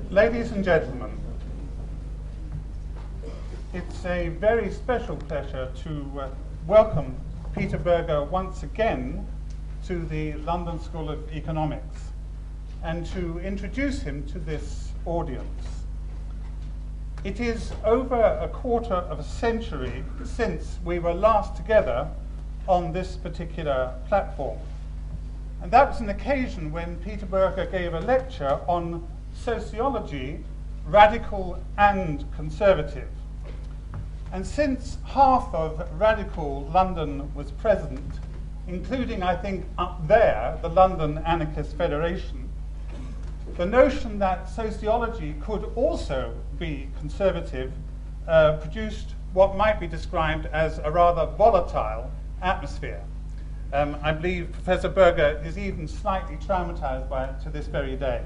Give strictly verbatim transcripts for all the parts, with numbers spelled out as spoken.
Ladies and gentlemen, it's a very special pleasure to uh, welcome Peter Berger once again to the London School of Economics and to introduce him to this audience. It is over a quarter of a century since we were last together on this particular platform. And that was an occasion when Peter Berger gave a lecture on sociology, radical and conservative. And since half of radical London was present, including, I think, up there, the London Anarchist Federation, the notion that sociology could also be conservative uh, produced what might be described as a rather volatile atmosphere. Um, I believe Professor Berger is even slightly traumatized by it to this very day.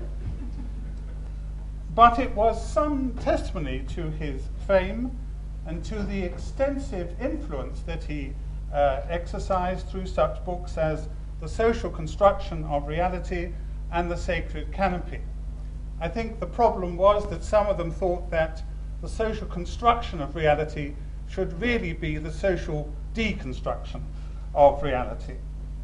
But it was some testimony to his fame and to the extensive influence that he uh, exercised through such books as The Social Construction of Reality and The Sacred Canopy. I think the problem was that some of them thought that the social construction of reality should really be the social deconstruction of reality.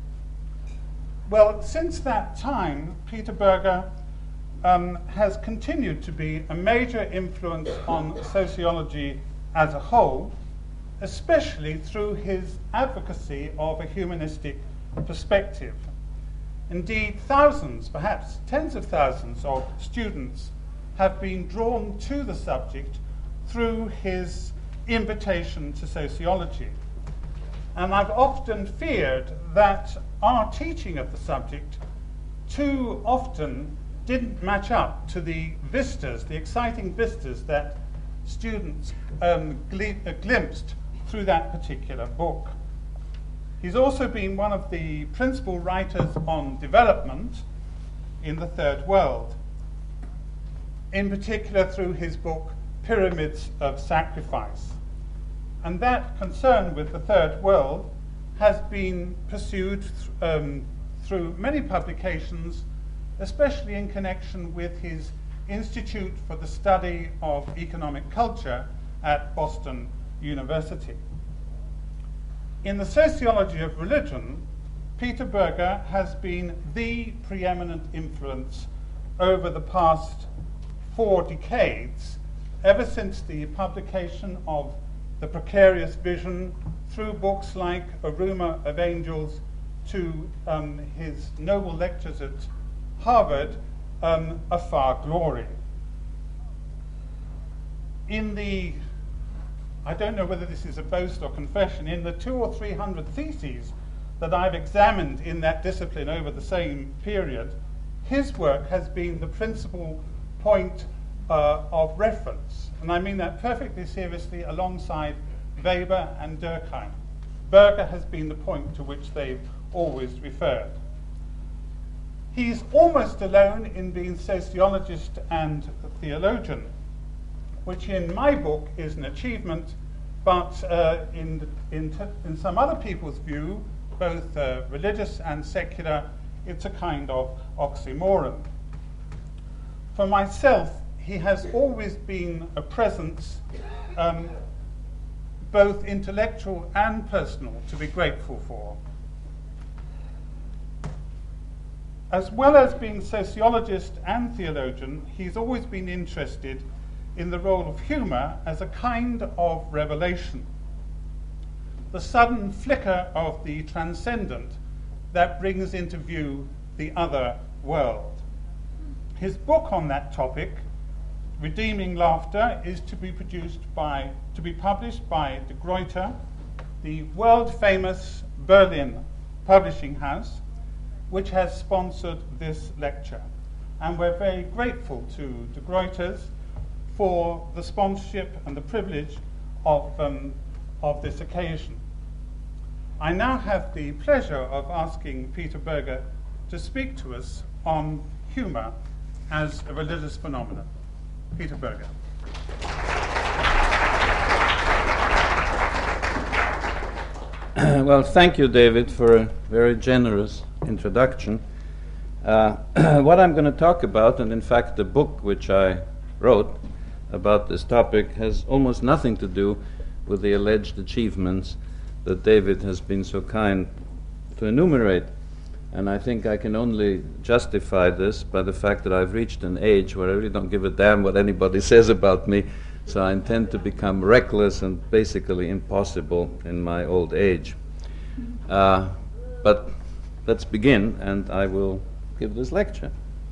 Well, since that time, Peter Berger um, has continued to be a major influence on sociology as a whole, especially through his advocacy of a humanistic perspective. Indeed, thousands, perhaps tens of thousands of students have been drawn to the subject through his invitation to sociology. And I've often feared that our teaching of the subject too often didn't match up to the vistas, the exciting vistas that students um, gl- uh, glimpsed through that particular book. He's also been one of the principal writers on development in the Third World, in particular through his book Pyramids of Sacrifice. And that concern with the Third World has been pursued th- um, through many publications, especially in connection with his Institute for the Study of Economic Culture at Boston University. In the sociology of religion, Peter Berger has been the preeminent influence over the past four decades, ever since the publication of The Precarious Vision, through books like A Rumour of Angels, to um, his noble lectures at Harvard, um, A Far Glory. In the, I don't know whether this is a boast or confession, in the two or three hundred theses that I've examined in that discipline over the same period, his work has been the principal point uh, of reference. And I mean that perfectly seriously, alongside Weber and Durkheim. Berger has been the point to which they've always referred. He's almost alone in being sociologist and theologian, which in my book is an achievement, but uh, in, in, t- in some other people's view, both uh, religious and secular, it's a kind of oxymoron. For myself, he has always been a presence, um, both intellectual and personal, to be grateful for. As well as being sociologist and theologian, he's always been interested in the role of humour as a kind of revelation, the sudden flicker of the transcendent that brings into view the other world. His book on that topic, Redeeming Laughter, is to be produced by, to be published by De Gruyter, the world-famous Berlin publishing house, which has sponsored this lecture. And we're very grateful to De Gruyter's for the sponsorship and the privilege of, um, of this occasion. I now have the pleasure of asking Peter Berger to speak to us on humour as a religious phenomenon. Peter Berger. Well, thank you, David, for a very generous introduction. Uh, what I'm going to talk about, and in fact the book which I wrote about this topic, has almost nothing to do with the alleged achievements that David has been so kind to enumerate. And I think I can only justify this by the fact that I've reached an age where I really don't give a damn what anybody says about me, so I intend to become reckless and basically impossible in my old age. Uh, but let's begin, and I will give this lecture.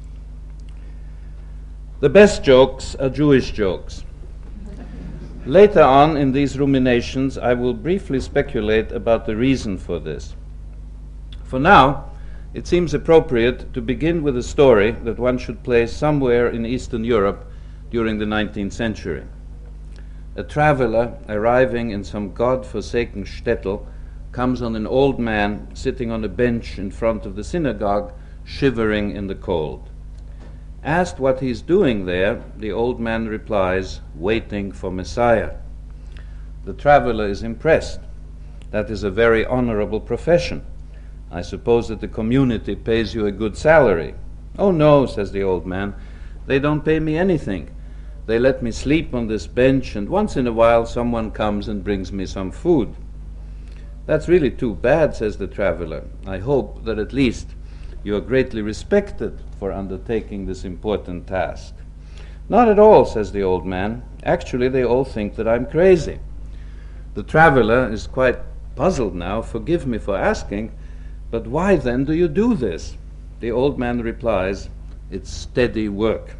The best jokes are Jewish jokes. Later on in these ruminations, I will briefly speculate about the reason for this. For now, it seems appropriate to begin with a story that one should place somewhere in Eastern Europe during the nineteenth century. A traveler arriving in some god-forsaken shtetl comes on an old man sitting on a bench in front of the synagogue, shivering in the cold. Asked what he's doing there, the old man replies, waiting for Messiah. The traveler is impressed. That is a very honorable profession. I suppose that the community pays you a good salary. Oh no, says the old man, they don't pay me anything. They let me sleep on this bench, and once in a while someone comes and brings me some food. That's really too bad, says the traveler. I hope that at least you are greatly respected for undertaking this important task. Not at all, says the old man. Actually, they all think that I'm crazy. The traveler is quite puzzled now. Forgive me for asking, but why then do you do this? The old man replies, it's steady work.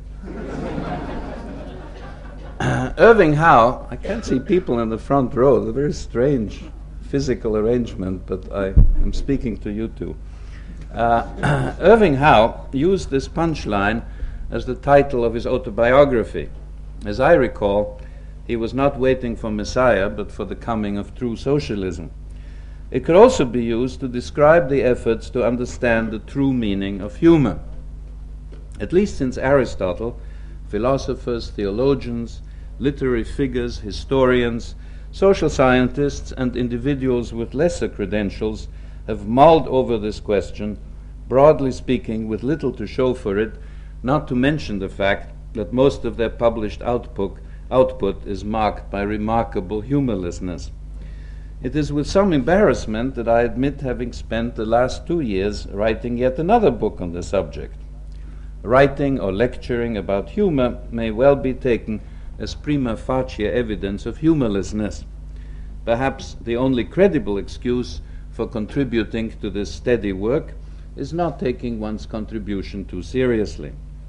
uh, Irving Howe, I can't see people in the front row, it's a very strange physical arrangement, but I am speaking to you two. Uh, Irving Howe used this punchline as the title of his autobiography. As I recall, he was not waiting for Messiah, but for the coming of true socialism. It could also be used to describe the efforts to understand the true meaning of humor. At least since Aristotle, philosophers, theologians, literary figures, historians, social scientists, and individuals with lesser credentials have mulled over this question, broadly speaking, with little to show for it, not to mention the fact that most of their published output, output is marked by remarkable humorlessness. It is with some embarrassment that I admit having spent the last two years writing yet another book on the subject. Writing or lecturing about humor may well be taken as prima facie evidence of humorlessness, perhaps the only credible excuse for contributing to this steady work is not taking one's contribution too seriously.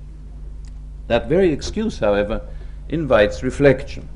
That very excuse, however, invites reflection.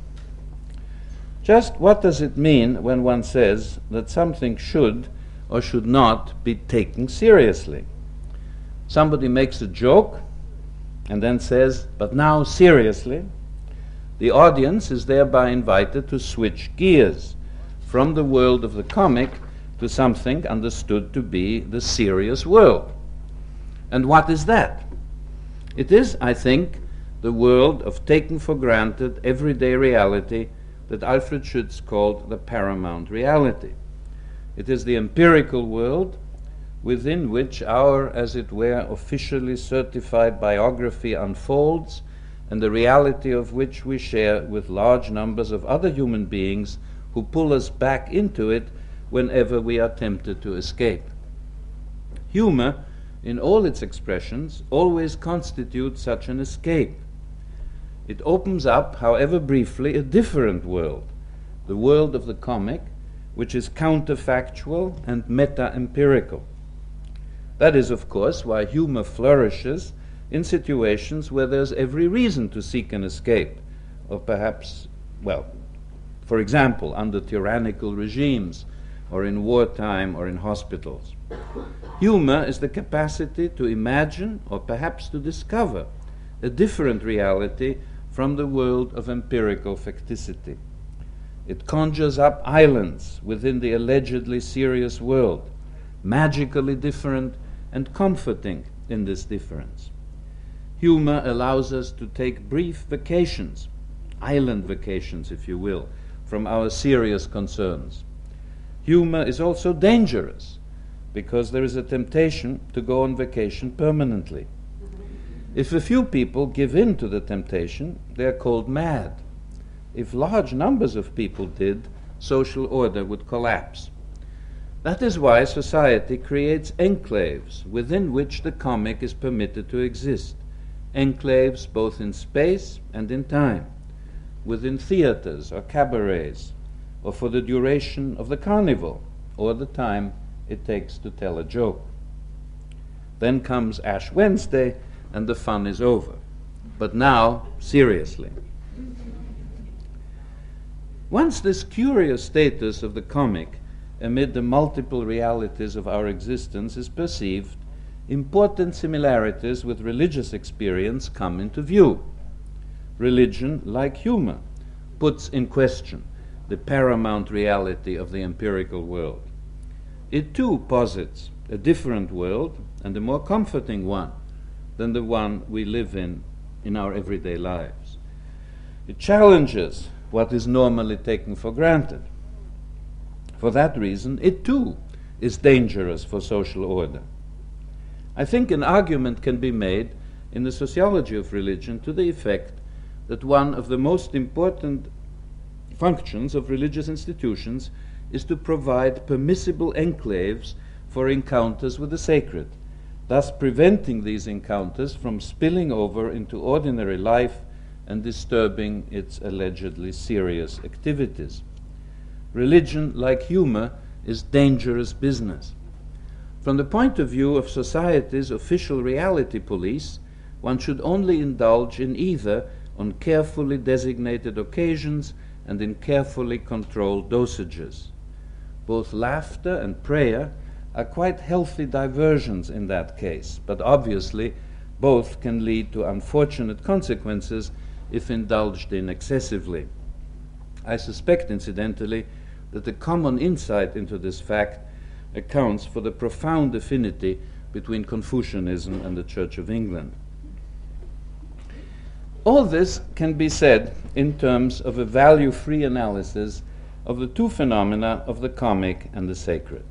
Just what does it mean when one says that something should or should not be taken seriously? Somebody makes a joke and then says, but now seriously. The audience is thereby invited to switch gears from the world of the comic to something understood to be the serious world. And what is that? It is, I think, the world of taken for granted everyday reality that Alfred Schütz called the paramount reality. It is the empirical world within which our, as it were, officially certified biography unfolds, and the reality of which we share with large numbers of other human beings who pull us back into it whenever we are tempted to escape. Humor, in all its expressions, always constitutes such an escape. It opens up, however briefly, a different world, the world of the comic, which is counterfactual and meta-empirical. That is, of course, why humor flourishes in situations where there's every reason to seek an escape, or perhaps, well, for example, under tyrannical regimes, or in wartime, or in hospitals. Humor is the capacity to imagine, or perhaps to discover, a different reality from the world of empirical facticity. It conjures up islands within the allegedly serious world, magically different and comforting in this difference. Humor allows us to take brief vacations, island vacations, if you will, from our serious concerns. Humor is also dangerous, because there is a temptation to go on vacation permanently. If a few people give in to the temptation, they are called mad. If large numbers of people did, social order would collapse. That is why society creates enclaves within which the comic is permitted to exist, enclaves both in space and in time, within theaters or cabarets, or for the duration of the carnival, or the time it takes to tell a joke. Then comes Ash Wednesday, and the fun is over. But now, seriously. Once this curious status of the comic amid the multiple realities of our existence is perceived, important similarities with religious experience come into view. Religion, like humor, puts in question the paramount reality of the empirical world. It too posits a different world, and a more comforting one than the one we live in in our everyday lives. It challenges what is normally taken for granted. For that reason, it too is dangerous for social order. I think an argument can be made in the sociology of religion to the effect that one of the most important functions of religious institutions is to provide permissible enclaves for encounters with the sacred, thus preventing these encounters from spilling over into ordinary life and disturbing its allegedly serious activities. Religion, like humor, is dangerous business. From the point of view of society's official reality police, one should only indulge in either on carefully designated occasions and in carefully controlled dosages. Both laughter and prayer are quite healthy diversions in that case, but obviously both can lead to unfortunate consequences if indulged in excessively. I suspect, incidentally, that the common insight into this fact accounts for the profound affinity between Confucianism and the Church of England. All this can be said in terms of a value-free analysis of the two phenomena of the comic and the sacred.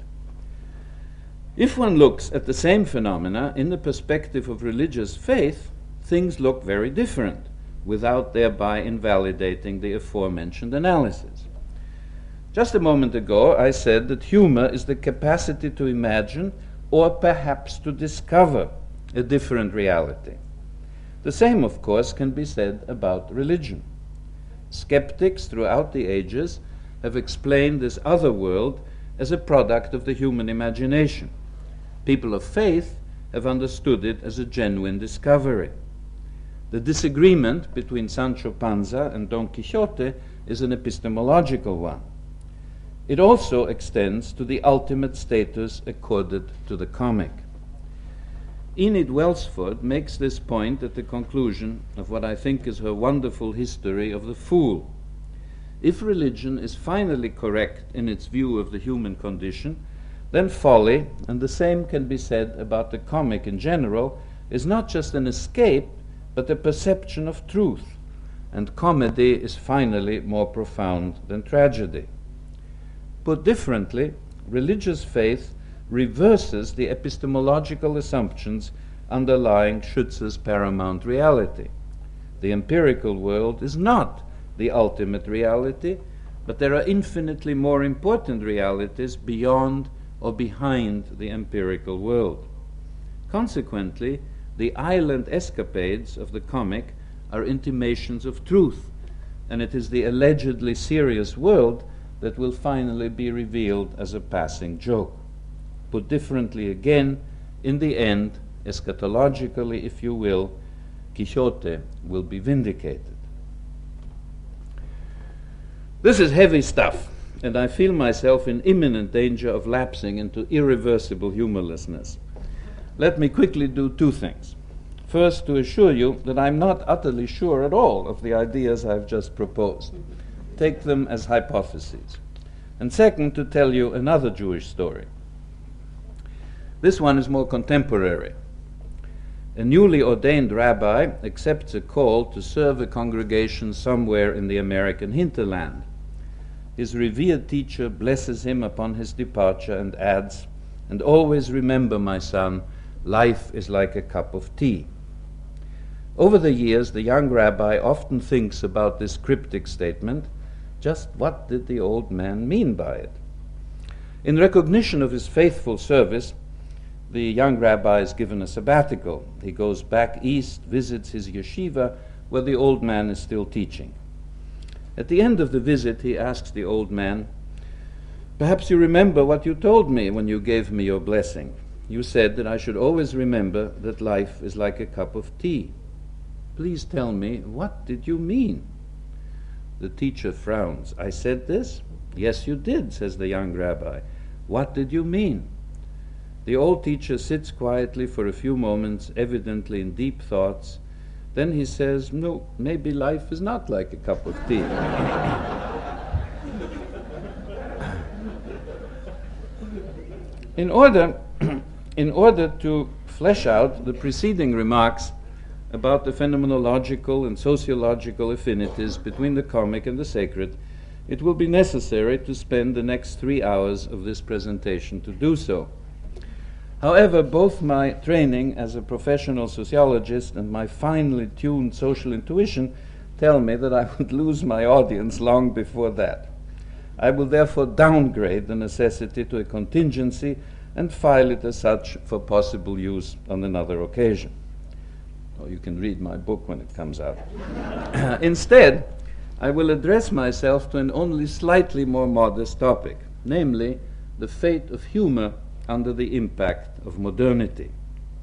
If one looks at the same phenomena in the perspective of religious faith, things look very different, without thereby invalidating the aforementioned analysis. Just a moment ago, I said that humor is the capacity to imagine or perhaps to discover a different reality. The same, of course, can be said about religion. Skeptics throughout the ages have explained this other world as a product of the human imagination. People of faith have understood it as a genuine discovery. The disagreement between Sancho Panza and Don Quixote is an epistemological one. It also extends to the ultimate status accorded to the comic. Enid Welsford makes this point at the conclusion of what I think is her wonderful history of the fool. If religion is finally correct in its view of the human condition, then folly, and the same can be said about the comic in general, is not just an escape, but a perception of truth, and comedy is finally more profound than tragedy. Put differently, religious faith reverses the epistemological assumptions underlying Schütz's paramount reality. The empirical world is not the ultimate reality, but there are infinitely more important realities beyond or behind the empirical world. Consequently, the island escapades of the comic are intimations of truth, and it is the allegedly serious world that will finally be revealed as a passing joke. Put differently again, in the end, eschatologically, if you will, Quixote will be vindicated. This is heavy stuff, and I feel myself in imminent danger of lapsing into irreversible humorlessness. Let me quickly do two things. First, to assure you that I'm not utterly sure at all of the ideas I've just proposed. Take them as hypotheses. And second, to tell you another Jewish story. This one is more contemporary. A newly ordained rabbi accepts a call to serve a congregation somewhere in the American hinterland. His revered teacher blesses him upon his departure and adds, And always remember, my son, life is like a cup of tea. Over the years, the young rabbi often thinks about this cryptic statement. Just what did the old man mean by it? In recognition of his faithful service, the young rabbi is given a sabbatical. He goes back east, visits his yeshiva, where the old man is still teaching. At the end of the visit, he asks the old man, "Perhaps you remember what you told me when you gave me your blessing. You said that I should always remember that life is like a cup of tea. Please tell me, what did you mean?" The teacher frowns. "I said this?" "Yes, you did," says the young rabbi. "What did you mean?" The old teacher sits quietly for a few moments, evidently in deep thoughts. Then he says, "No, maybe life is not like a cup of tea." In order, in order to flesh out the preceding remarks about the phenomenological and sociological affinities between the comic and the sacred, it will be necessary to spend the next three hours of this presentation to do so. However, both my training as a professional sociologist and my finely tuned social intuition tell me that I would lose my audience long before that. I will therefore downgrade the necessity to a contingency and file it as such for possible use on another occasion. Or you can read my book when it comes out. Instead, I will address myself to an only slightly more modest topic, namely the fate of humor under the impact of modernity.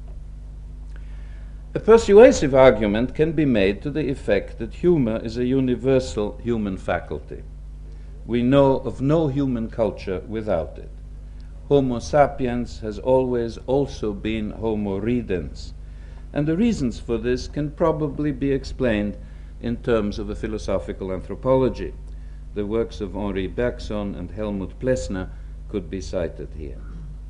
A persuasive argument can be made to the effect that humor is a universal human faculty. We know of no human culture without it. Homo sapiens has always also been Homo ridens, and the reasons for this can probably be explained in terms of a philosophical anthropology. The works of Henri Bergson and Helmut Plessner could be cited here.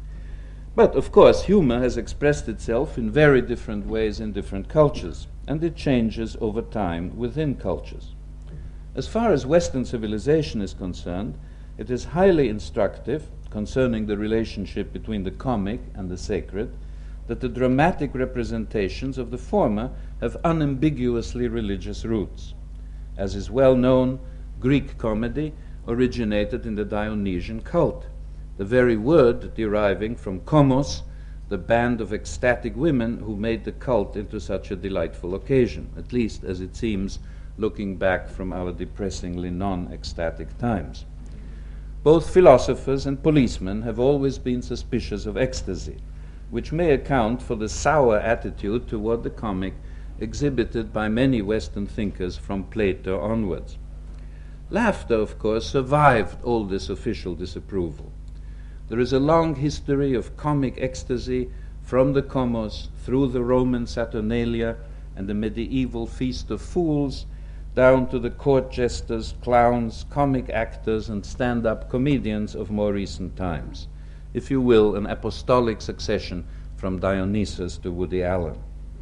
But, of course, humor has expressed itself in very different ways in different cultures, and it changes over time within cultures. As far as Western civilization is concerned, it is highly instructive concerning the relationship between the comic and the sacred that the dramatic representations of the former have unambiguously religious roots. As is well known, Greek comedy originated in the Dionysian cult, the very word deriving from komos, the band of ecstatic women who made the cult into such a delightful occasion, at least as it seems looking back from our depressingly non-ecstatic times. Both philosophers and policemen have always been suspicious of ecstasy, which may account for the sour attitude toward the comic exhibited by many Western thinkers from Plato onwards. Laughter, of course, survived all this official disapproval. There is a long history of comic ecstasy from the Komos through the Roman Saturnalia and the medieval Feast of Fools, down to the court jesters, clowns, comic actors, and stand-up comedians of more recent times. If you will, an apostolic succession from Dionysus to Woody Allen.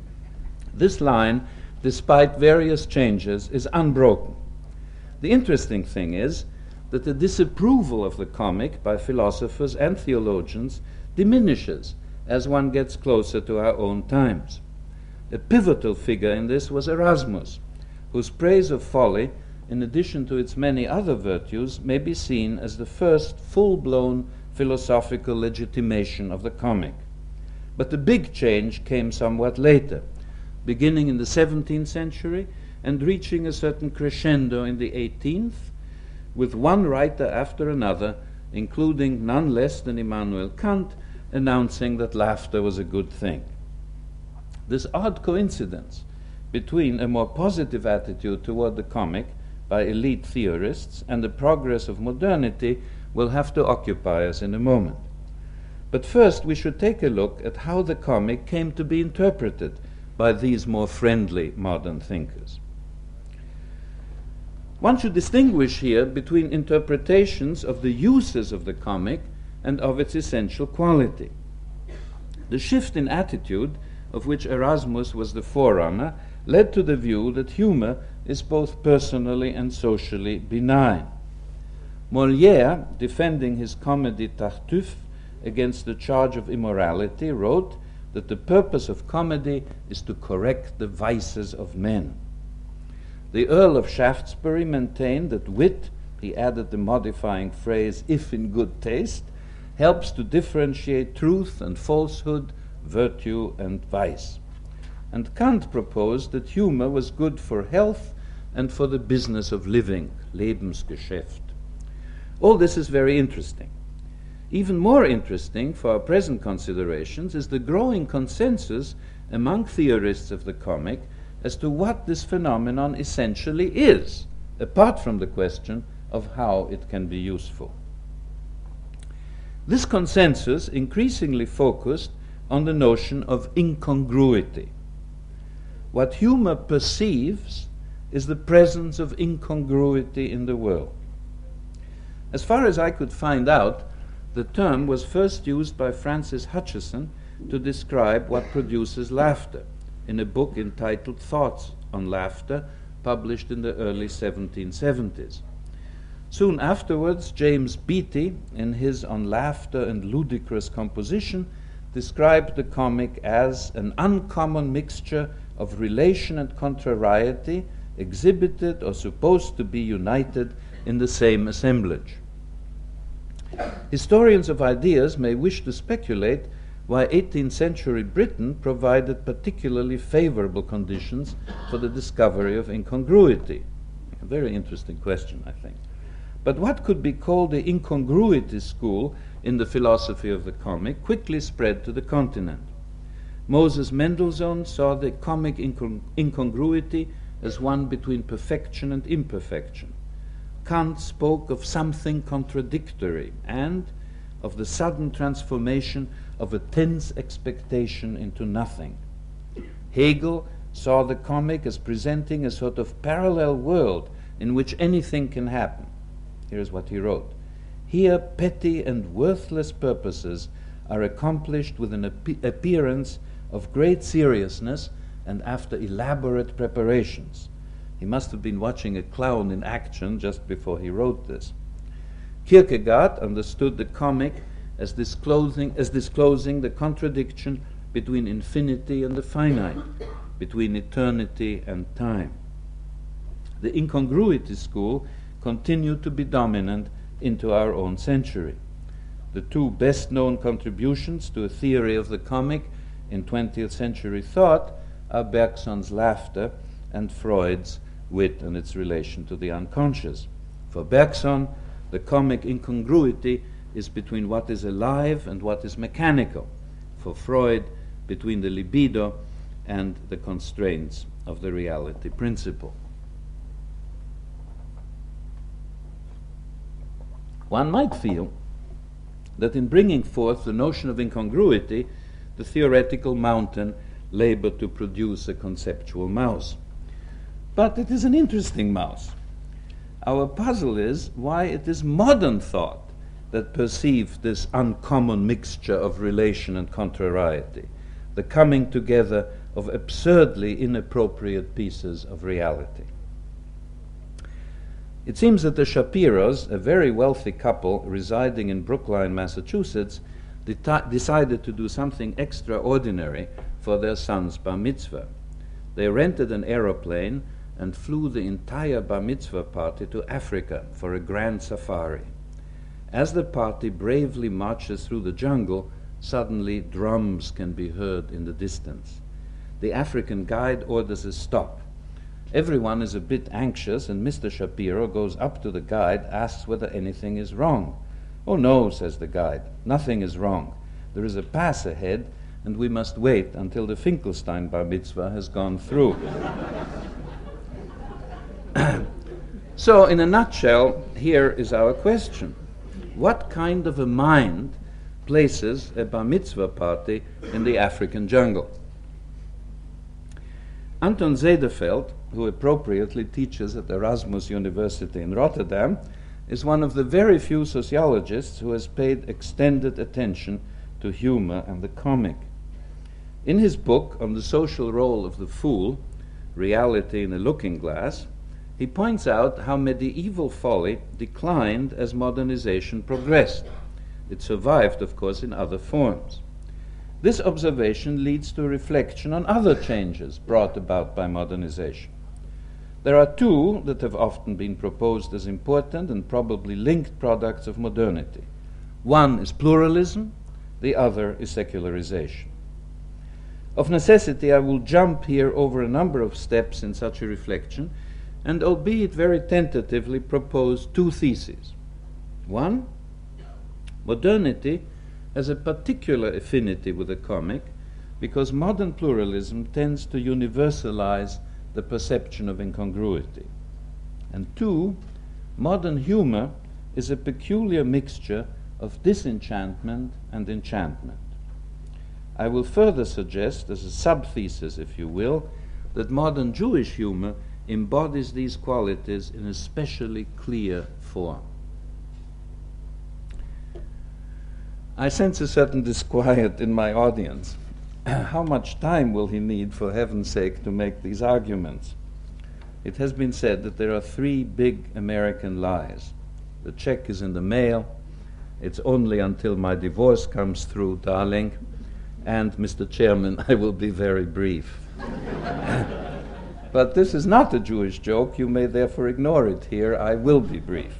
This line, despite various changes, is unbroken. The interesting thing is that the disapproval of the comic by philosophers and theologians diminishes as one gets closer to our own times. A pivotal figure in this was Erasmus, whose praise of folly, in addition to its many other virtues, may be seen as the first full-blown philosophical legitimation of the comic. But the big change came somewhat later, beginning in the seventeenth century and reaching a certain crescendo in the eighteenth, with one writer after another, including none less than Immanuel Kant, announcing that laughter was a good thing. This odd coincidence between a more positive attitude toward the comic by elite theorists and the progress of modernity will have to occupy us in a moment. But first we should take a look at how the comic came to be interpreted by these more friendly modern thinkers. One should distinguish here between interpretations of the uses of the comic and of its essential quality. The shift in attitude, of which Erasmus was the forerunner, led to the view that humor is both personally and socially benign. Molière, defending his comedy Tartuffe against the charge of immorality, wrote that the purpose of comedy is to correct the vices of men. The Earl of Shaftesbury maintained that wit, he added the modifying phrase, if in good taste, helps to differentiate truth and falsehood, virtue and vice. And Kant proposed that humor was good for health and for the business of living, Lebensgeschäft. All this is very interesting. Even more interesting for our present considerations is the growing consensus among theorists of the comic as to what this phenomenon essentially is, apart from the question of how it can be useful. This consensus increasingly focused on the notion of incongruity. What humor perceives is the presence of incongruity in the world. As far as I could find out, the term was first used by Francis Hutcheson to describe what produces laughter in a book entitled Thoughts on Laughter, published in the early seventeen seventies. Soon afterwards, James Beattie, in his On Laughter and Ludicrous Composition, described the comic as an uncommon mixture of relation and contrariety, exhibited or supposed to be united in the same assemblage. Historians of ideas may wish to speculate why eighteenth century Britain provided particularly favorable conditions for the discovery of incongruity. A very interesting question, I think. But what could be called the incongruity school in the philosophy of the comic quickly spread to the continent. Moses Mendelssohn saw the comic incong- incongruity as one between perfection and imperfection. Kant spoke of something contradictory and of the sudden transformation of a tense expectation into nothing. Hegel saw the comic as presenting a sort of parallel world in which anything can happen. Here's what he wrote. Here petty and worthless purposes are accomplished with an ap- appearance of great seriousness and after elaborate preparations. He must have been watching a clown in action just before he wrote this. Kierkegaard understood the comic as disclosing, as disclosing the contradiction between infinity and the finite, between eternity and time. The incongruity school continued to be dominant into our own century. The two best-known contributions to a theory of the comic in twentieth century thought are Bergson's laughter and Freud's wit and its relation to the unconscious. For Bergson, the comic incongruity is between what is alive and what is mechanical. For Freud, between the libido and the constraints of the reality principle. One might feel that in bringing forth the notion of incongruity, the theoretical mountain labored to produce a conceptual mouse. But it is an interesting mouse. Our puzzle is why it is modern thought that perceived this uncommon mixture of relation and contrariety, the coming together of absurdly inappropriate pieces of reality. It seems that the Shapiros, a very wealthy couple residing in Brookline, Massachusetts, de- decided to do something extraordinary for their son's bar mitzvah. They rented an aeroplane and flew the entire bar mitzvah party to Africa for a grand safari. As the party bravely marches through the jungle, suddenly drums can be heard in the distance. The African guide orders a stop. Everyone is a bit anxious, and Mister Shapiro goes up to the guide, asks whether anything is wrong. "Oh no," says the guide, "nothing is wrong. There is a pass ahead, and we must wait until the Finkelstein bar mitzvah has gone through." So, in a nutshell, here is our question. What kind of a mind places a bar mitzvah party in the African jungle? Anton Zederfeld, who appropriately teaches at Erasmus University in Rotterdam, is one of the very few sociologists who has paid extended attention to humor and the comic. In his book on the social role of the fool, Reality in a Looking Glass, he points out how medieval folly declined as modernization progressed. It survived, of course, in other forms. This observation leads to a reflection on other changes brought about by modernization. There are two that have often been proposed as important and probably linked products of modernity. One is pluralism, the other is secularization. Of necessity, I will jump here over a number of steps in such a reflection, and albeit very tentatively propose two theses. One, modernity has a particular affinity with the comic because modern pluralism tends to universalize the perception of incongruity. And two, modern humor is a peculiar mixture of disenchantment and enchantment. I will further suggest, as a sub-thesis, if you will, that modern Jewish humor embodies these qualities in a specially clear form. I sense a certain disquiet in my audience. How much time will he need, for heaven's sake, to make these arguments? It has been said that there are three big American lies. The check is in the mail, it's only until my divorce comes through, darling, and, Mister Chairman, I will be very brief. But this is not a Jewish joke. You may therefore ignore it here. I will be brief.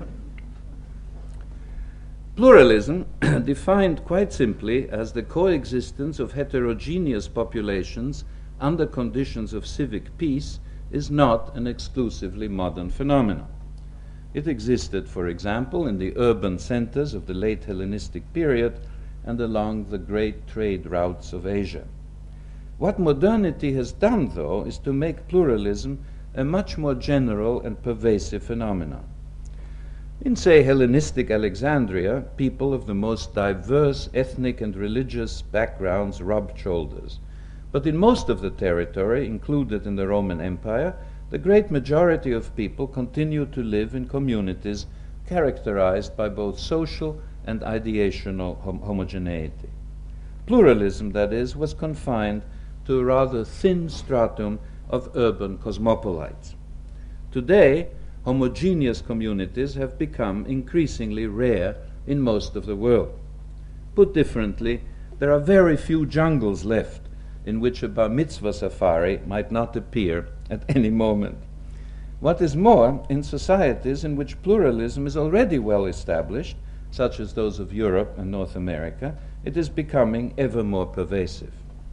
Pluralism, defined quite simply as the coexistence of heterogeneous populations under conditions of civic peace, is not an exclusively modern phenomenon. It existed, for example, in the urban centers of the late Hellenistic period and along the great trade routes of Asia. What modernity has done, though, is to make pluralism a much more general and pervasive phenomenon. In, say, Hellenistic Alexandria, people of the most diverse ethnic and religious backgrounds rubbed shoulders. But in most of the territory included in the Roman Empire, the great majority of people continued to live in communities characterized by both social and ideational hom- homogeneity. Pluralism, that is, was confined to a rather thin stratum of urban cosmopolites. Today, homogeneous communities have become increasingly rare in most of the world. Put differently, there are very few jungles left in which a bar mitzvah safari might not appear at any moment. What is more, in societies in which pluralism is already well established, such as those of Europe and North America, it is becoming ever more pervasive.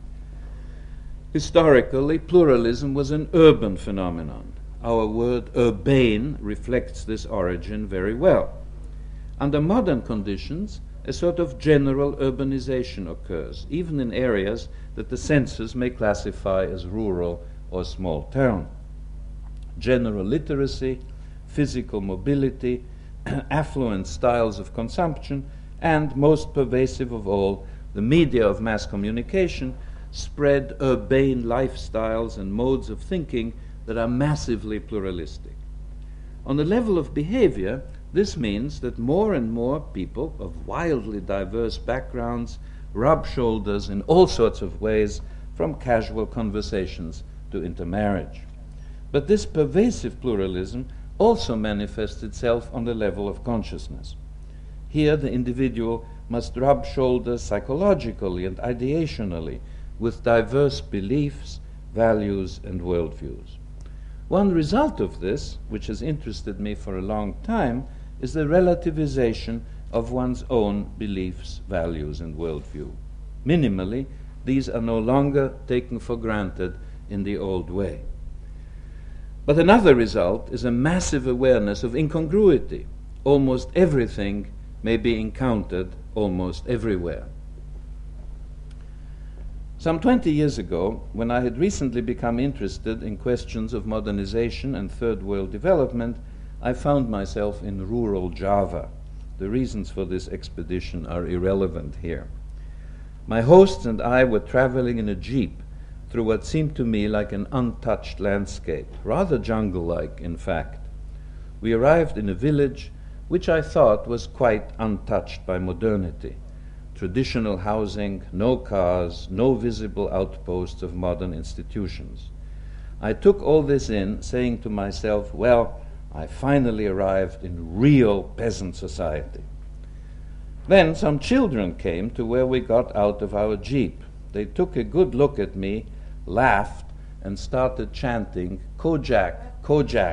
Historically, pluralism was an urban phenomenon. Our word urbane reflects this origin very well. Under modern conditions, a sort of general urbanization occurs, even in areas that the census may classify as rural or small town. General literacy, physical mobility, affluent styles of consumption, and, most pervasive of all, the media of mass communication spread urbane lifestyles and modes of thinking that are massively pluralistic. On the level of behavior, this means that more and more people of wildly diverse backgrounds rub shoulders in all sorts of ways, from casual conversations to intermarriage. But this pervasive pluralism also manifests itself on the level of consciousness. Here, the individual must rub shoulders psychologically and ideationally with diverse beliefs, values, and worldviews. One result of this, which has interested me for a long time, is the relativization of one's own beliefs, values, and worldview. Minimally, these are no longer taken for granted in the old way. But another result is a massive awareness of incongruity. Almost everything may be encountered almost everywhere. Some twenty years ago, when I had recently become interested in questions of modernization and third world development, I found myself in rural Java. The reasons for this expedition are irrelevant here. My hosts and I were traveling in a jeep through what seemed to me like an untouched landscape, rather jungle-like, in fact. We arrived in a village which I thought was quite untouched by modernity. Traditional housing, no cars, no visible outposts of modern institutions. I took all this in, saying to myself, well, I finally arrived in real peasant society. Then some children came to where we got out of our jeep. They took a good look at me, laughed, and started chanting, "Kojak, Kojak."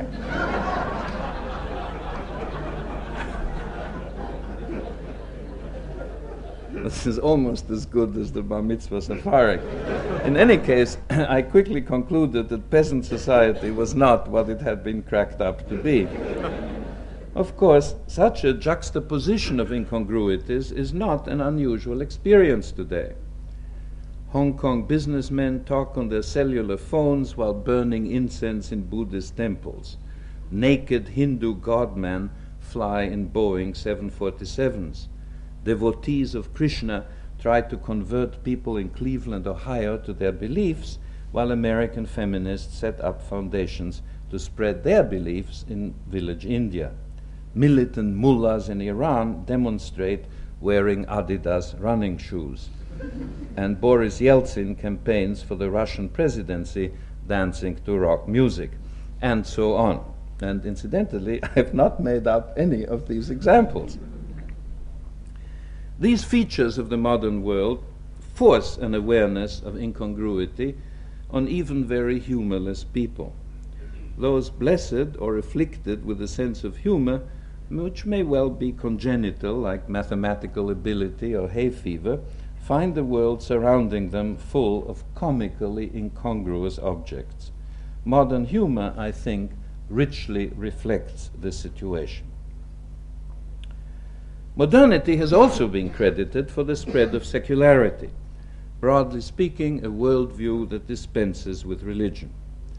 This is almost as good as the Bar Mitzvah Safari. In any case, I quickly concluded that peasant society was not what it had been cracked up to be. Of course, such a juxtaposition of incongruities is not an unusual experience today. Hong Kong businessmen talk on their cellular phones while burning incense in Buddhist temples. Naked Hindu godmen fly in Boeing seven forty-sevens. Devotees of Krishna try to convert people in Cleveland, Ohio to their beliefs, while American feminists set up foundations to spread their beliefs in village India. Militant mullahs in Iran demonstrate wearing Adidas running shoes. And Boris Yeltsin campaigns for the Russian presidency dancing to rock music, and so on. And incidentally, I have not made up any of these examples. These features of the modern world force an awareness of incongruity on even very humorless people. Those blessed or afflicted with a sense of humor, which may well be congenital, like mathematical ability or hay fever, find the world surrounding them full of comically incongruous objects. Modern humor, I think, richly reflects this situation. Modernity has also been credited for the spread of secularity, broadly speaking, a worldview that dispenses with religion.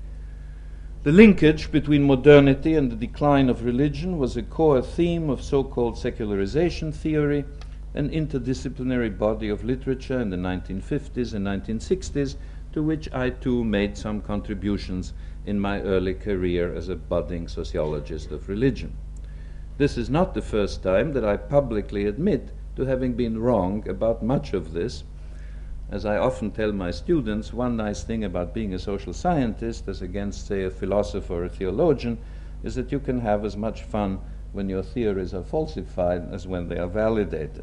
The linkage between modernity and the decline of religion was a core theme of so-called secularization theory, an interdisciplinary body of literature in the nineteen fifties and nineteen sixties, to which I too made some contributions in my early career as a budding sociologist of religion. This is not the first time that I publicly admit to having been wrong about much of this. As I often tell my students, one nice thing about being a social scientist, as against, say, a philosopher or a theologian, is that you can have as much fun when your theories are falsified as when they are validated.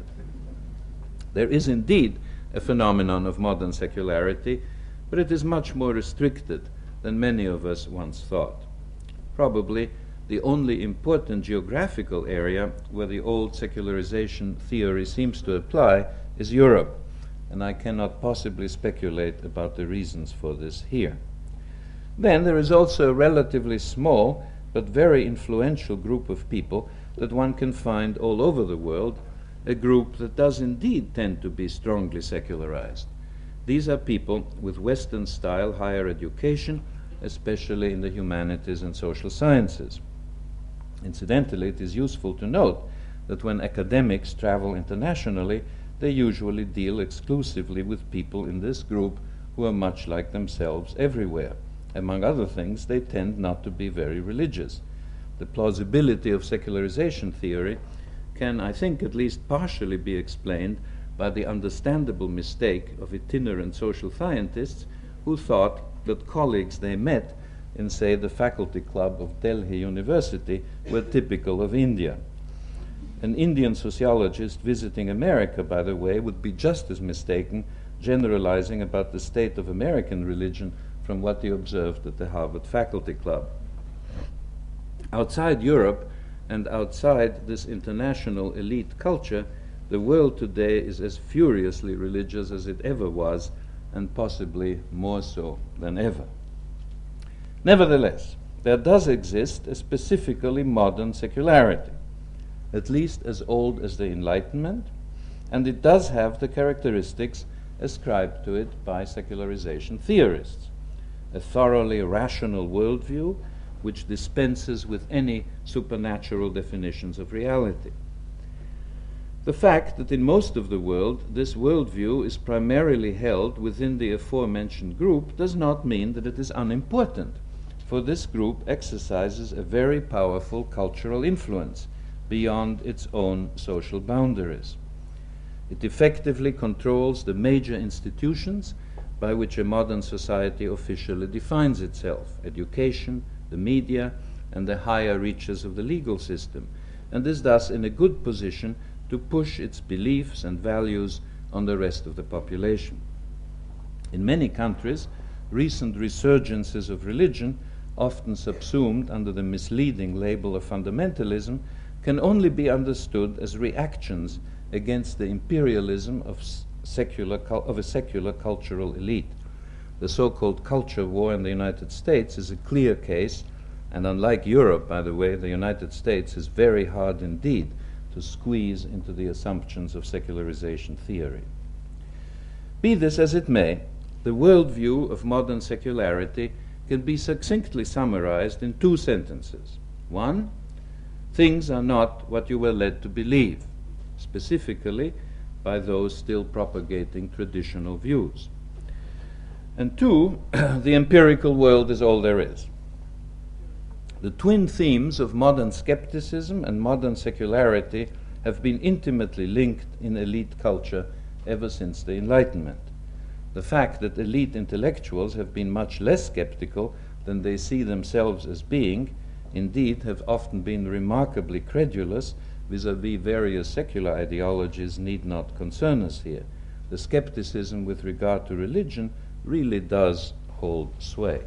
There is indeed a phenomenon of modern secularity, but it is much more restricted than many of us once thought. Probably the only important geographical area where the old secularization theory seems to apply is Europe, and I cannot possibly speculate about the reasons for this here. Then there is also a relatively small but very influential group of people that one can find all over the world, a group that does indeed tend to be strongly secularized. These are people with Western-style higher education, especially in the humanities and social sciences. Incidentally, it is useful to note that when academics travel internationally, they usually deal exclusively with people in this group who are much like themselves everywhere. Among other things, they tend not to be very religious. The plausibility of secularization theory can, I think, at least partially be explained by the understandable mistake of itinerant social scientists who thought that colleagues they met in, say, the faculty club of Delhi University were typical of India. An Indian sociologist visiting America, by the way, would be just as mistaken generalizing about the state of American religion from what he observed at the Harvard faculty club. Outside Europe and outside this international elite culture, the world today is as furiously religious as it ever was, and possibly more so than ever. Nevertheless, there does exist a specifically modern secularity, at least as old as the Enlightenment, and it does have the characteristics ascribed to it by secularization theorists. A thoroughly rational worldview which dispenses with any supernatural definitions of reality. The fact that in most of the world this worldview is primarily held within the aforementioned group does not mean that it is unimportant, for this group exercises a very powerful cultural influence beyond its own social boundaries. It effectively controls the major institutions by which a modern society officially defines itself: education, the media, and the higher reaches of the legal system, and is thus in a good position to push its beliefs and values on the rest of the population. In many countries, recent resurgences of religion, often subsumed under the misleading label of fundamentalism, can only be understood as reactions against the imperialism of, secular, of a secular cultural elite. The so-called culture war in the United States is a clear case, and unlike Europe, by the way, the United States is very hard indeed to squeeze into the assumptions of secularization theory. Be this as it may, the worldview of modern secularity can be succinctly summarized in two sentences. One, things are not what you were led to believe, specifically by those still propagating traditional views. And two, the empirical world is all there is. The twin themes of modern skepticism and modern secularity have been intimately linked in elite culture ever since the Enlightenment. The fact that elite intellectuals have been much less skeptical than they see themselves as being, indeed have often been remarkably credulous vis-à-vis various secular ideologies, need not concern us here. The skepticism with regard to religion really does hold sway.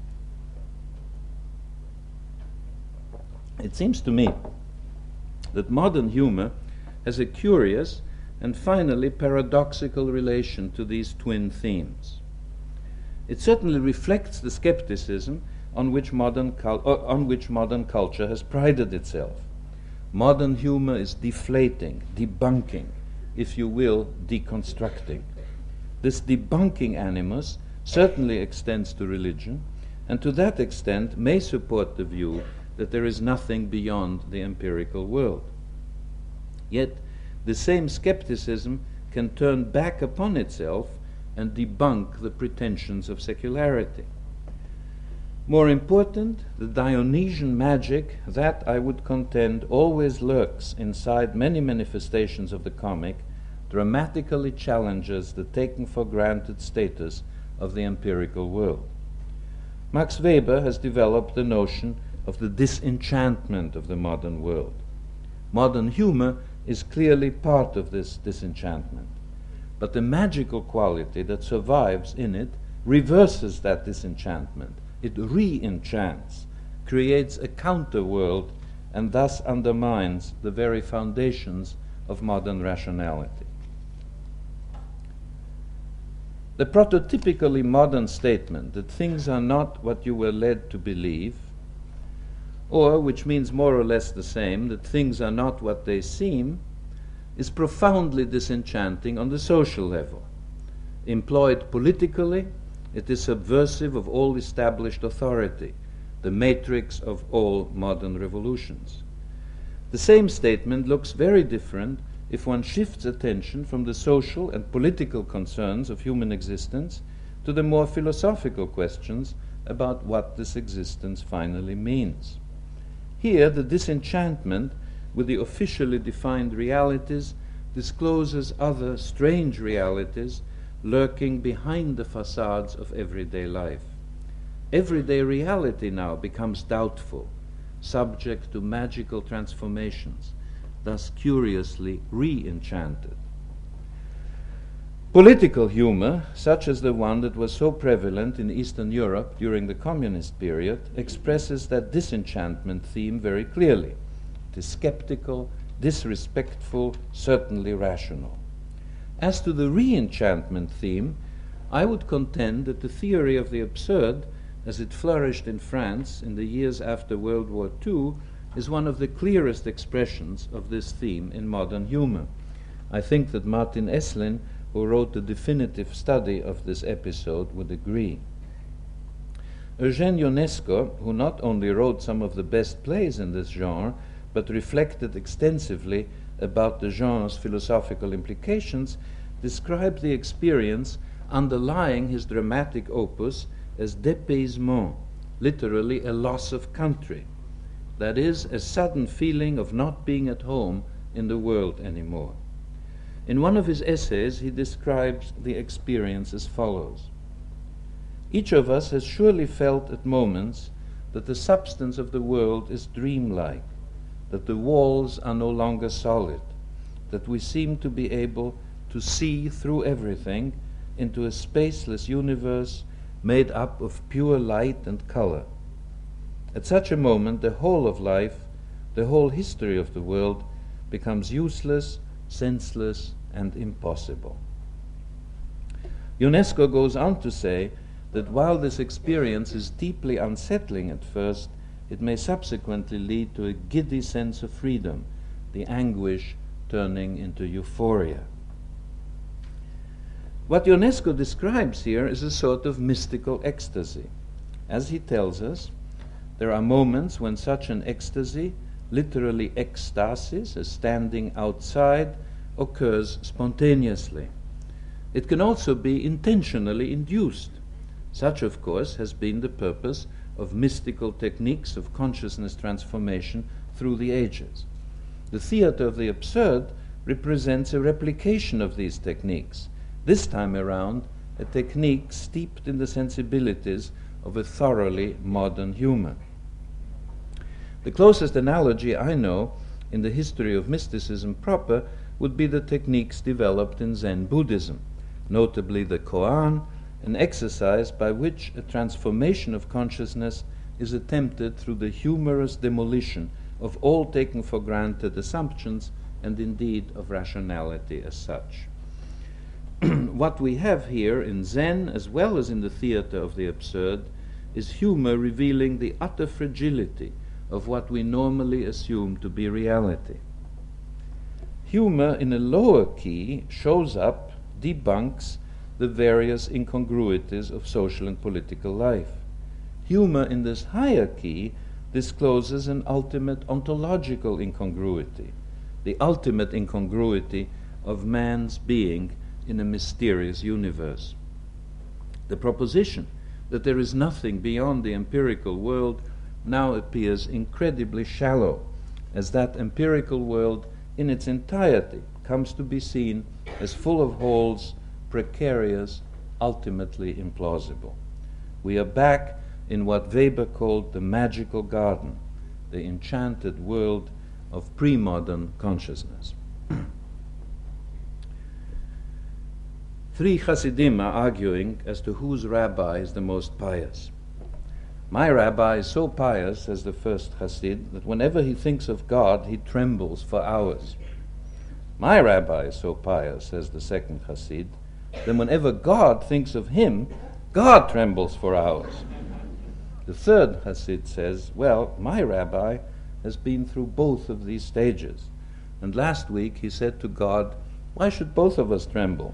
It seems to me that modern humor has a curious and finally paradoxical relation to these twin themes. It certainly reflects the skepticism on which modern, cul- uh, on which modern culture has prided itself. Modern humor is deflating, debunking, if you will, deconstructing. This debunking animus certainly extends to religion, and to that extent may support the view that there is nothing beyond the empirical world. Yet, the same skepticism can turn back upon itself and debunk the pretensions of secularity. More important, the Dionysian magic that, I would contend, always lurks inside many manifestations of the comic dramatically challenges the taken for granted status of the empirical world. Max Weber has developed the notion of the disenchantment of the modern world. Modern humor is clearly part of this disenchantment, but the magical quality that survives in it reverses that disenchantment. It re-enchants, creates a counter-world, and thus undermines the very foundations of modern rationality. The prototypically modern statement that things are not what you were led to believe, or, which means more or less the same, that things are not what they seem, is profoundly disenchanting on the social level. Employed politically, it is subversive of all established authority, the matrix of all modern revolutions. The same statement looks very different if one shifts attention from the social and political concerns of human existence to the more philosophical questions about what this existence finally means. Here, the disenchantment with the officially defined realities discloses other strange realities lurking behind the facades of everyday life. Everyday reality now becomes doubtful, subject to magical transformations, thus curiously re-enchanted. Political humor, such as the one that was so prevalent in Eastern Europe during the communist period, expresses that disenchantment theme very clearly. It is skeptical, disrespectful, certainly rational. As to the re-enchantment theme, I would contend that the theory of the absurd, as it flourished in France in the years after World War Two, is one of the clearest expressions of this theme in modern humor. I think that Martin Esslin, who wrote the definitive study of this episode, would agree. Eugène Ionesco, who not only wrote some of the best plays in this genre, but reflected extensively about the genre's philosophical implications, described the experience underlying his dramatic opus as dépaysement, literally a loss of country. That is, a sudden feeling of not being at home in the world anymore. In one of his essays, he describes the experience as follows. Each of us has surely felt at moments that the substance of the world is dreamlike, that the walls are no longer solid, that we seem to be able to see through everything into a spaceless universe made up of pure light and color. At such a moment, the whole of life, the whole history of the world, becomes useless, senseless, and impossible. Ionesco goes on to say that while this experience is deeply unsettling at first, it may subsequently lead to a giddy sense of freedom, the anguish turning into euphoria. What Ionesco describes here is a sort of mystical ecstasy. As he tells us, there are moments when such an ecstasy, literally ecstasis, as standing outside, occurs spontaneously. It can also be intentionally induced. Such, of course, has been the purpose of mystical techniques of consciousness transformation through the ages. The theater of the absurd represents a replication of these techniques, this time around a technique steeped in the sensibilities of a thoroughly modern human. The closest analogy I know in the history of mysticism proper would be the techniques developed in Zen Buddhism, notably the koan, an exercise by which a transformation of consciousness is attempted through the humorous demolition of all taken for granted assumptions and indeed of rationality as such. What we have here in Zen, as well as in the theater of the absurd, is humor revealing the utter fragility of what we normally assume to be reality. Humor in a lower key shows up, debunks the various incongruities of social and political life. Humor in this higher key discloses an ultimate ontological incongruity, the ultimate incongruity of man's being in a mysterious universe. The proposition that there is nothing beyond the empirical world now appears incredibly shallow, as that empirical world in its entirety comes to be seen as full of holes, precarious, ultimately implausible. We are back in what Weber called the magical garden, the enchanted world of pre-modern consciousness. Three Hasidim are arguing as to whose rabbi is the most pious. My rabbi is so pious, says the first Hasid, that whenever he thinks of God, he trembles for hours. My rabbi is so pious, says the second Hasid, that whenever God thinks of him, God trembles for hours. The third Hasid says, well, my rabbi has been through both of these stages. And last week he said to God, why should both of us tremble?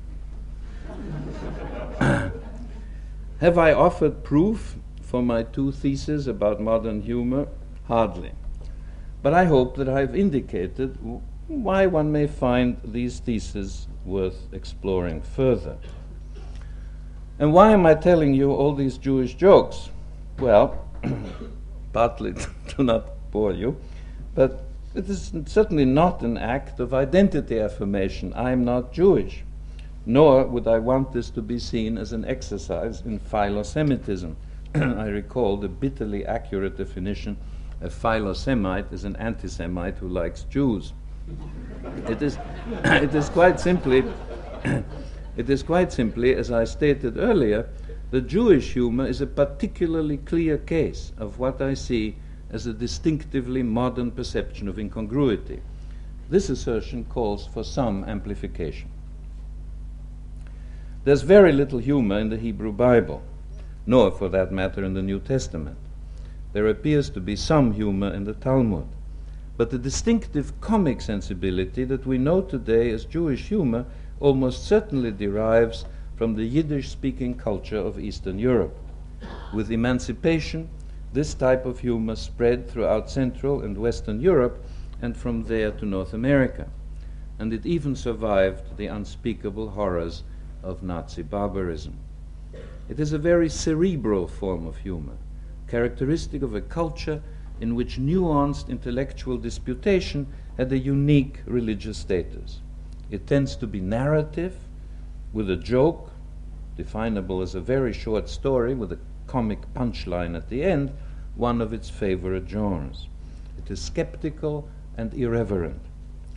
Have I offered proof for my two theses about modern humor? Hardly. But I hope that I have indicated w- why one may find these theses worth exploring further. And why am I telling you all these Jewish jokes? Well, partly to not bore you, but it is certainly not an act of identity affirmation. I am not Jewish. Nor would I want this to be seen as an exercise in philo-Semitism. I recall the bitterly accurate definition: a philo-Semite is an anti-Semite who likes Jews. It is, it is quite simply, it is quite simply, as I stated earlier, the Jewish humor is a particularly clear case of what I see as a distinctively modern perception of incongruity. This assertion calls for some amplification. There's very little humor in the Hebrew Bible, nor, for that matter, in the New Testament. There appears to be some humor in the Talmud, but the distinctive comic sensibility that we know today as Jewish humor almost certainly derives from the Yiddish-speaking culture of Eastern Europe. With emancipation, this type of humor spread throughout Central and Western Europe and from there to North America, and it even survived the unspeakable horrors of Nazi barbarism. It is a very cerebral form of humor, characteristic of a culture in which nuanced intellectual disputation had a unique religious status. It tends to be narrative, with a joke, definable as a very short story with a comic punchline at the end, one of its favorite genres. It is skeptical and irreverent.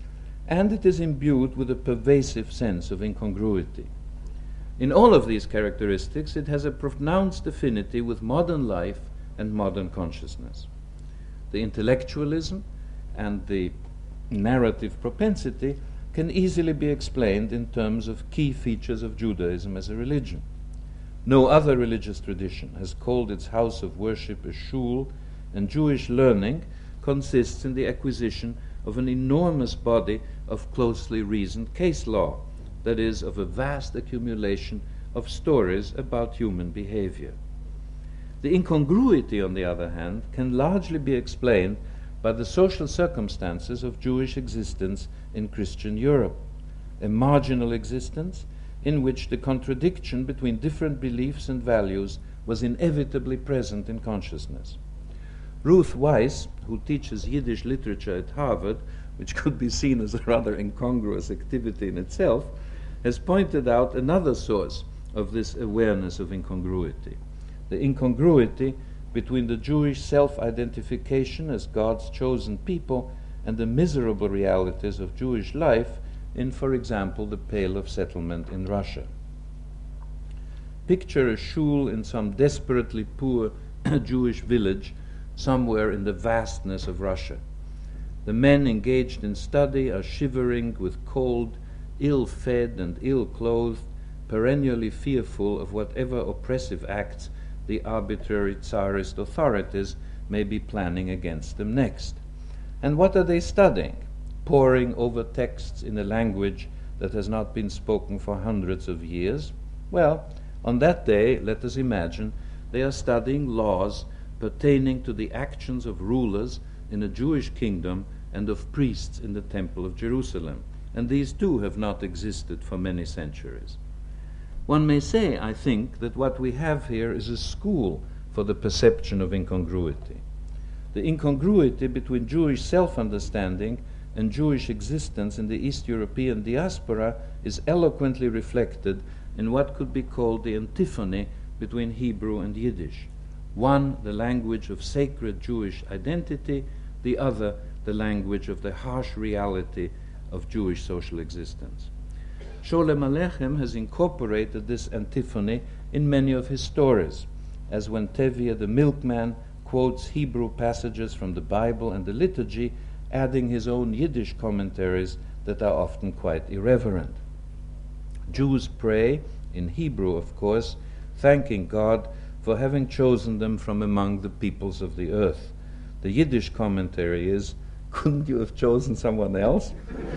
and it is imbued with a pervasive sense of incongruity. In all of these characteristics, it has a pronounced affinity with modern life and modern consciousness. The intellectualism and the narrative propensity can easily be explained in terms of key features of Judaism as a religion. No other religious tradition has called its house of worship a shul, and Jewish learning consists in the acquisition of an enormous body of closely reasoned case law, that is, of a vast accumulation of stories about human behavior. The incongruity, on the other hand, can largely be explained by the social circumstances of Jewish existence in Christian Europe, a marginal existence in which the contradiction between different beliefs and values was inevitably present in consciousness. Ruth Weiss, who teaches Yiddish literature at Harvard, which could be seen as a rather incongruous activity in itself, has pointed out another source of this awareness of incongruity, the incongruity between the Jewish self-identification as God's chosen people and the miserable realities of Jewish life in, for example, the Pale of Settlement in Russia. Picture a shul in some desperately poor Jewish village somewhere in the vastness of Russia. The men engaged in study are shivering with cold, ill-fed and ill-clothed, perennially fearful of whatever oppressive acts the arbitrary Tsarist authorities may be planning against them next. And what are they studying? Poring over texts in a language that has not been spoken for hundreds of years? Well, on that day, let us imagine, they are studying laws pertaining to the actions of rulers in a Jewish kingdom and of priests in the Temple of Jerusalem. And these too have not existed for many centuries. One may say, I think, that what we have here is a school for the perception of incongruity. The incongruity between Jewish self-understanding and Jewish existence in the East European diaspora is eloquently reflected in what could be called the antiphony between Hebrew and Yiddish. One, the language of sacred Jewish identity, the other, the language of the harsh reality of Jewish social existence. Sholem Aleichem has incorporated this antiphony in many of his stories, as when Tevye the milkman quotes Hebrew passages from the Bible and the liturgy, adding his own Yiddish commentaries that are often quite irreverent. Jews pray, in Hebrew of course, thanking God for having chosen them from among the peoples of the earth. The Yiddish commentary is, couldn't you have chosen someone else?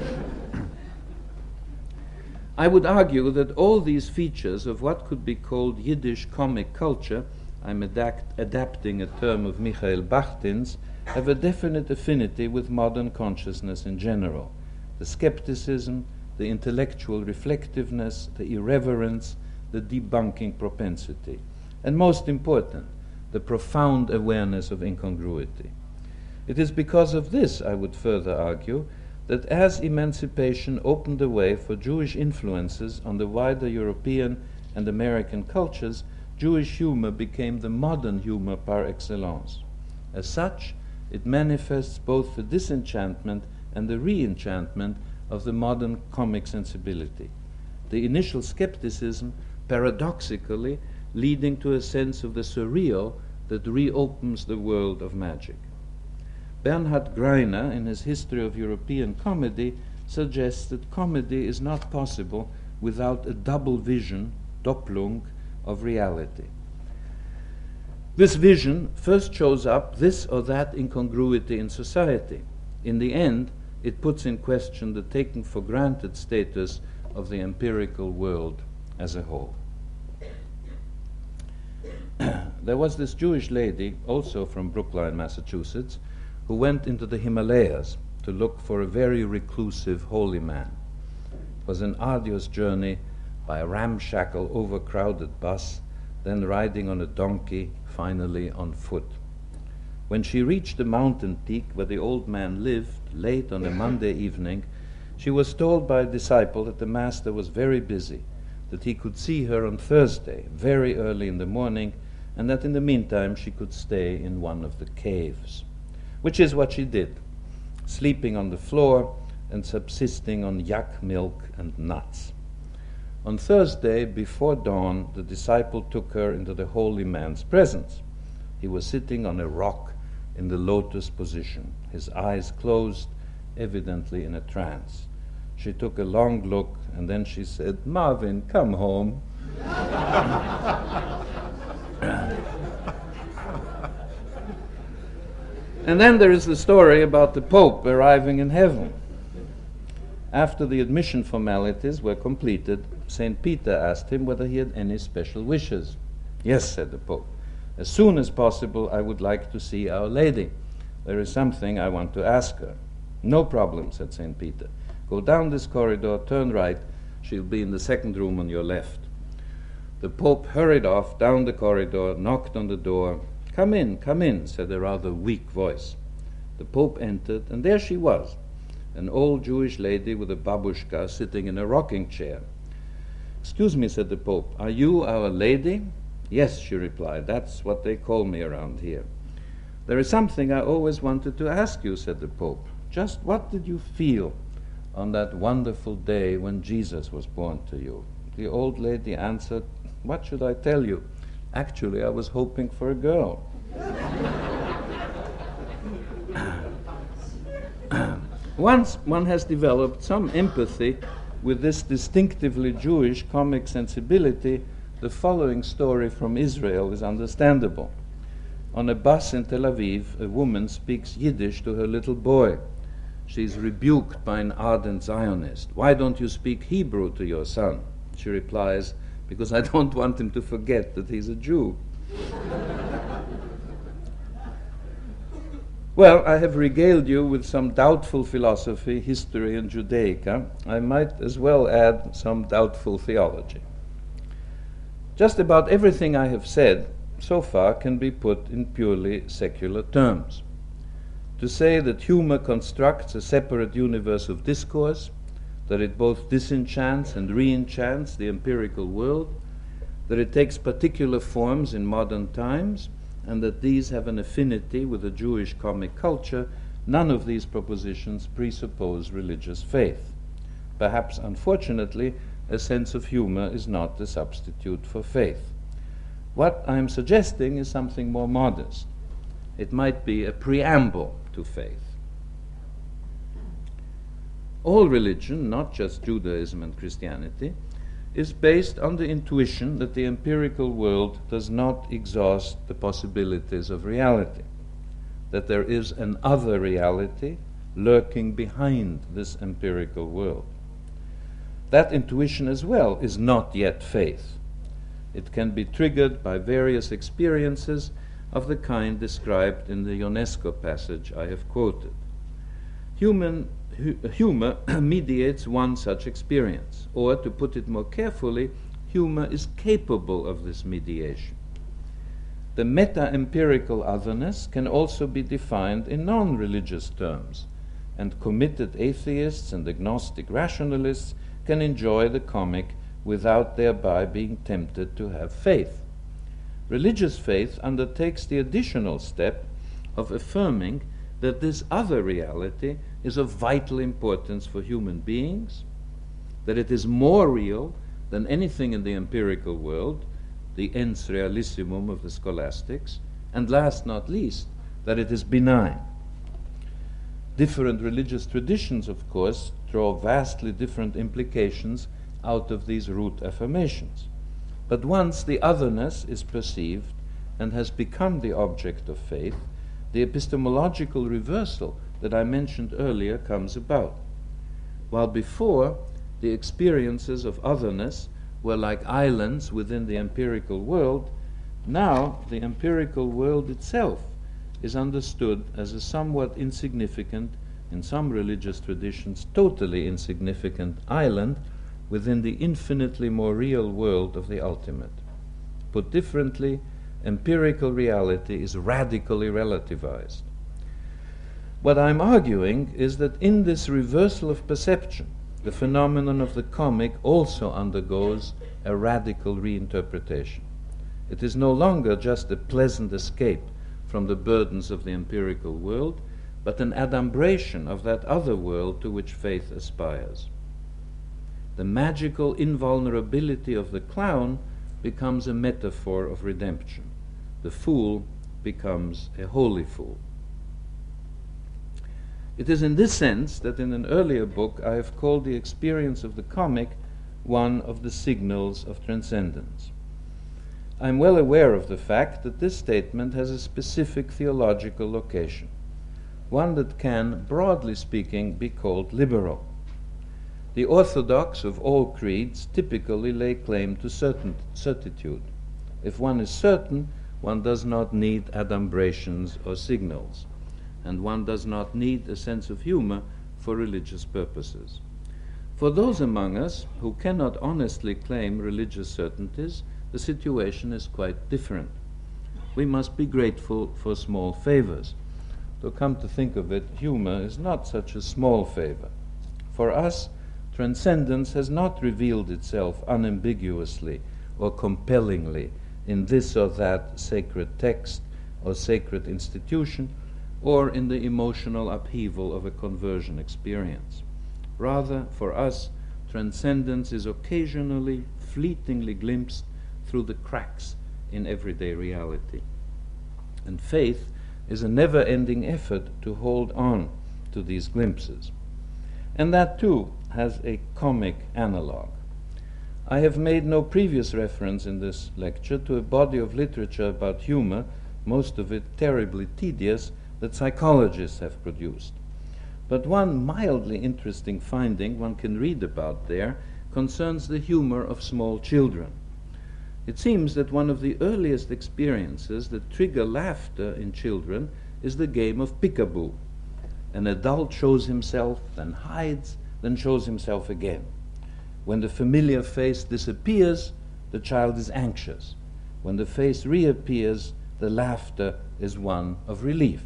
I would argue that all these features of what could be called Yiddish comic culture, I'm adapt- adapting a term of Michael Bachtin's, have a definite affinity with modern consciousness in general. The skepticism, the intellectual reflectiveness, the irreverence, the debunking propensity, and most important, the profound awareness of incongruity. It is because of this, I would further argue, that as emancipation opened the way for Jewish influences on the wider European and American cultures, Jewish humor became the modern humor par excellence. As such, it manifests both the disenchantment and the re-enchantment of the modern comic sensibility. The initial skepticism, paradoxically, leading to a sense of the surreal that reopens the world of magic. Bernhard Greiner, in his History of European Comedy, suggests that comedy is not possible without a double vision, Doppelung, of reality. This vision first shows up this or that incongruity in society. In the end, it puts in question the taken for granted status of the empirical world as a whole. There was this Jewish lady, also from Brookline, Massachusetts, who went into the Himalayas to look for a very reclusive holy man. It was an arduous journey by a ramshackle, overcrowded bus, then riding on a donkey, finally on foot. When she reached the mountain peak where the old man lived, late on a Monday evening, she was told by a disciple that the master was very busy, that he could see her on Thursday, very early in the morning, and that in the meantime she could stay in one of the caves. Which is what she did, sleeping on the floor, and subsisting on yak milk and nuts. On Thursday, before dawn, the disciple took her into the holy man's presence. He was sitting on a rock in the lotus position, his eyes closed, evidently in a trance. She took a long look, and then she said, "Marvin, come home." And then there is the story about the Pope arriving in heaven. After the admission formalities were completed, Saint Peter asked him whether he had any special wishes. "Yes," said the Pope. "As soon as possible, I would like to see Our Lady. There is something I want to ask her." "No problem," said Saint Peter. "Go down this corridor, turn right. She'll be in the second room on your left." The Pope hurried off down the corridor, knocked on the door. "Come in, come in," said a rather weak voice. The Pope entered, and there she was, an old Jewish lady with a babushka sitting in a rocking chair. "Excuse me," said the Pope, "are you Our Lady?" "Yes," she replied, "that's what they call me around here." "There is something I always wanted to ask you," said the Pope. "Just what did you feel on that wonderful day when Jesus was born to you?" The old lady answered, "What should I tell you? Actually, I was hoping for a girl." Once one has developed some empathy with this distinctively Jewish comic sensibility, the following story from Israel is understandable. On a bus in Tel Aviv, a woman speaks Yiddish to her little boy. She is rebuked by an ardent Zionist. "Why don't you speak Hebrew to your son?" She replies, "Because I don't want him to forget that he's a Jew." Well, I have regaled you with some doubtful philosophy, history, and Judaica. I might as well add some doubtful theology. Just about everything I have said so far can be put in purely secular terms. To say that humor constructs a separate universe of discourse, that it both disenchants and re-enchants the empirical world, that it takes particular forms in modern times, and that these have an affinity with the Jewish comic culture, none of these propositions presuppose religious faith. Perhaps, unfortunately, a sense of humor is not a substitute for faith. What I am suggesting is something more modest. It might be a preamble to faith. All religion, not just Judaism and Christianity, is based on the intuition that the empirical world does not exhaust the possibilities of reality, that there is an other reality lurking behind this empirical world. That intuition as well is not yet faith. It can be triggered by various experiences of the kind described in the Ionesco passage I have quoted. Human hu- humor mediates one such experience, or, to put it more carefully, humor is capable of this mediation. The meta-empirical otherness can also be defined in non-religious terms, and committed atheists and agnostic rationalists can enjoy the comic without thereby being tempted to have faith. Religious faith undertakes the additional step of affirming that this other reality is of vital importance for human beings, that it is more real than anything in the empirical world, the ens realissimum of the scholastics, and last not least, that it is benign. Different religious traditions, of course, draw vastly different implications out of these root affirmations. But once the otherness is perceived and has become the object of faith, the epistemological reversal that I mentioned earlier comes about. While before, the experiences of otherness were like islands within the empirical world, now the empirical world itself is understood as a somewhat insignificant, in some religious traditions totally insignificant island within the infinitely more real world of the ultimate. Put differently, empirical reality is radically relativized. What I'm arguing is that in this reversal of perception, the phenomenon of the comic also undergoes a radical reinterpretation. It is no longer just a pleasant escape from the burdens of the empirical world, but an adumbration of that other world to which faith aspires. The magical invulnerability of the clown becomes a metaphor of redemption. The fool becomes a holy fool. It is in this sense that in an earlier book I have called the experience of the comic one of the signals of transcendence. I am well aware of the fact that this statement has a specific theological location, one that can, broadly speaking, be called liberal. The orthodox of all creeds typically lay claim to certain certitude. If one is certain, one does not need adumbrations or signals, and one does not need a sense of humor for religious purposes. For those among us who cannot honestly claim religious certainties, the situation is quite different. We must be grateful for small favors. To come to think of it, humor is not such a small favor. For us, transcendence has not revealed itself unambiguously or compellingly in this or that sacred text or sacred institution, or in the emotional upheaval of a conversion experience. Rather, for us, transcendence is occasionally, fleetingly glimpsed through the cracks in everyday reality. And faith is a never-ending effort to hold on to these glimpses. And that, too, has a comic analog. I have made no previous reference in this lecture to a body of literature about humor, most of it terribly tedious, that psychologists have produced. But one mildly interesting finding one can read about there concerns the humor of small children. It seems that one of the earliest experiences that trigger laughter in children is the game of peekaboo. An adult shows himself, then hides, then shows himself again. When the familiar face disappears, the child is anxious. When the face reappears, the laughter is one of relief.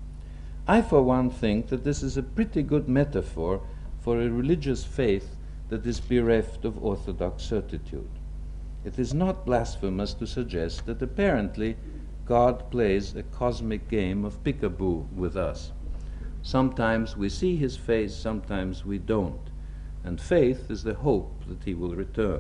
I, for one, think that this is a pretty good metaphor for a religious faith that is bereft of orthodox certitude. It is not blasphemous to suggest that apparently God plays a cosmic game of peekaboo with us. Sometimes we see his face, sometimes we don't, and faith is the hope that he will return.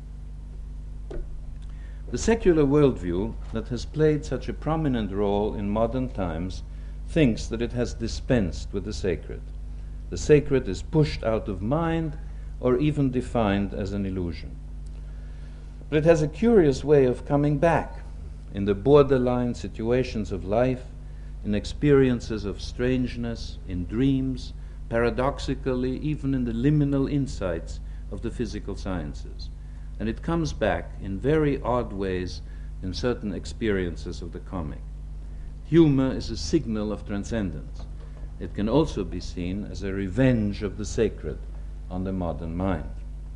The secular worldview that has played such a prominent role in modern times thinks that it has dispensed with the sacred. The sacred is pushed out of mind or even defined as an illusion. But it has a curious way of coming back in the borderline situations of life, in experiences of strangeness, in dreams, paradoxically, even in the liminal insights of the physical sciences. And it comes back in very odd ways in certain experiences of the comic. Humor is a signal of transcendence. It can also be seen as a revenge of the sacred on the modern mind.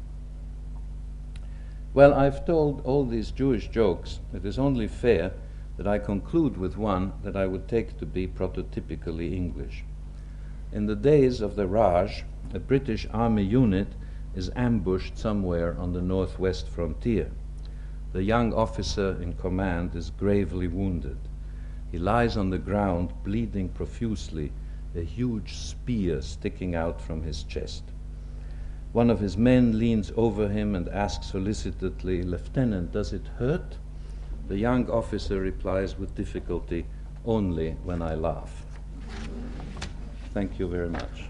Well, I've told all these Jewish jokes. It is only fair that I conclude with one that I would take to be prototypically English. In the days of the Raj, a British army unit is ambushed somewhere on the northwest frontier. The young officer in command is gravely wounded. He lies on the ground, bleeding profusely, a huge spear sticking out from his chest. One of his men leans over him and asks solicitedly, "Lieutenant, does it hurt?" The young officer replies with difficulty, "Only when I laugh." Thank you very much.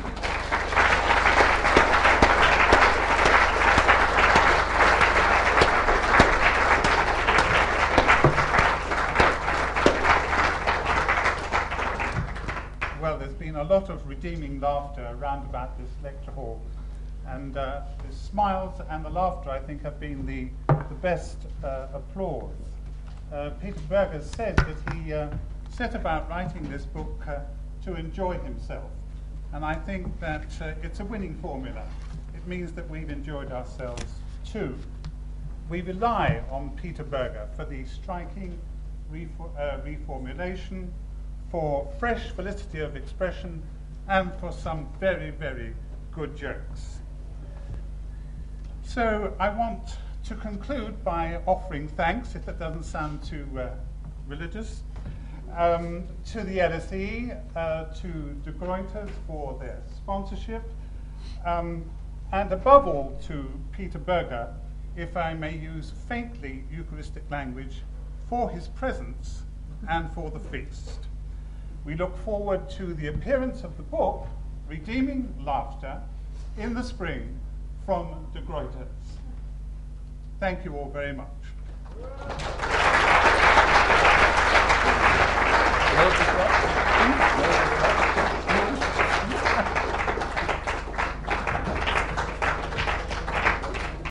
Well, there's been a lot of redeeming laughter around about this lecture hall. And uh, the smiles and the laughter, I think, have been the, the best uh, applause. Uh, Peter Berger said that he uh, set about writing this book uh, to enjoy himself. And I think that uh, it's a winning formula. It means that we've enjoyed ourselves too. We rely on Peter Berger for the striking refor- uh, reformulation, for fresh felicity of expression, and for some very, very good jokes. So I want to conclude by offering thanks, if that doesn't sound too uh, religious, um, to the L S E, uh, to De Groyters for their sponsorship, um, and above all to Peter Berger, if I may use faintly Eucharistic language, for his presence and for the feast. We look forward to the appearance of the book, Redeeming Laughter, in the spring from De Groyters. Thank you all very much.